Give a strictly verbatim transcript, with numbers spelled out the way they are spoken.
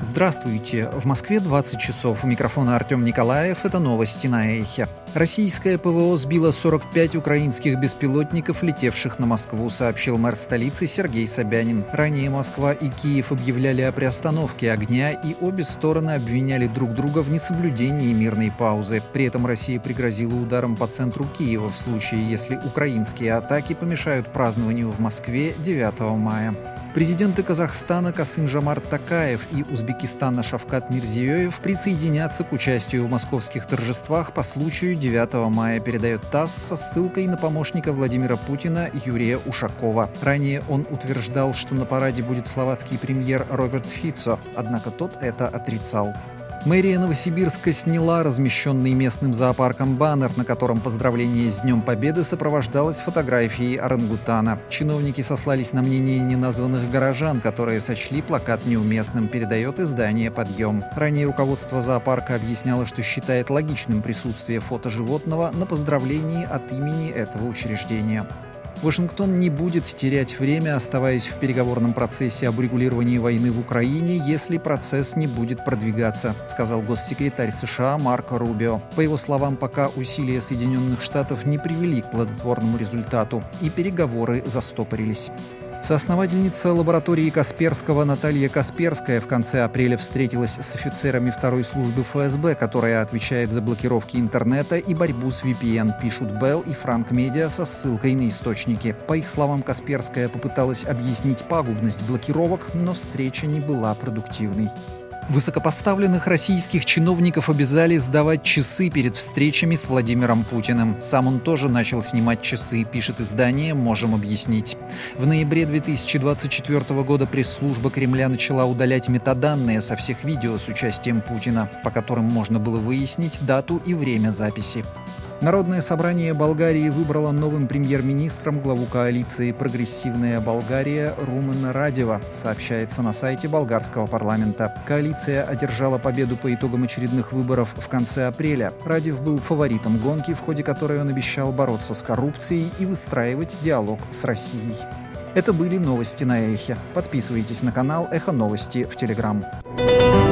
Здравствуйте. В Москве двадцать часов. У микрофона Артем Николаев. Это новости на Эхе. Российское ПВО сбило сорок пять украинских беспилотников, летевших на Москву, сообщил мэр столицы Сергей Собянин. Ранее Москва и Киев объявляли о приостановке огня, и обе стороны обвиняли друг друга в несоблюдении мирной паузы. При этом Россия пригрозила ударом по центру Киева в случае, если украинские атаки помешают празднованию в Москве девятого мая. Президенты Казахстана Касым-Жомарт Токаев и Узбекистана Шавкат Мирзиёев присоединятся к участию в московских торжествах по случаю девятого мая, передает ТАСС со ссылкой на помощника Владимира Путина Юрия Ушакова. Ранее он утверждал, что на параде будет словацкий премьер Роберт Фицо, однако тот это отрицал. Мэрия Новосибирска сняла размещенный местным зоопарком баннер, на котором поздравление с Днем Победы сопровождалось фотографией орангутана. Чиновники сослались на мнение неназванных горожан, которые сочли плакат неуместным, передает издание «Подъем». Ранее руководство зоопарка объясняло, что считает логичным присутствие фото животного на поздравлении от имени этого учреждения. Вашингтон не будет терять время, оставаясь в переговорном процессе об урегулировании войны в Украине, если процесс не будет продвигаться, сказал госсекретарь США Марко Рубио. По его словам, пока усилия Соединенных Штатов не привели к плодотворному результату, и переговоры застопорились. Соосновательница лаборатории Касперского Наталья Касперская в конце апреля встретилась с офицерами второй службы эф эс бэ, которая отвечает за блокировки интернета и борьбу с ви пи эн, пишут Белл и Франк Медиа со ссылкой на источники. По их словам, Касперская попыталась объяснить пагубность блокировок, но встреча не была продуктивной. Высокопоставленных российских чиновников обязали сдавать часы перед встречами с Владимиром Путиным. Сам он тоже начал снимать часы, пишет издание «Можем объяснить». В ноябре две тысячи двадцать четвёртого года пресс-служба Кремля начала удалять метаданные со всех видео с участием Путина, по которым можно было выяснить дату и время записи. Народное собрание Болгарии выбрало новым премьер-министром главу коалиции «Прогрессивная Болгария» Румена Радева, сообщается на сайте болгарского парламента. Коалиция одержала победу по итогам очередных выборов в конце апреля. Радев был фаворитом гонки, в ходе которой он обещал бороться с коррупцией и выстраивать диалог с Россией. Это были новости на Эхе. Подписывайтесь на канал Эхо Новости в Телеграм.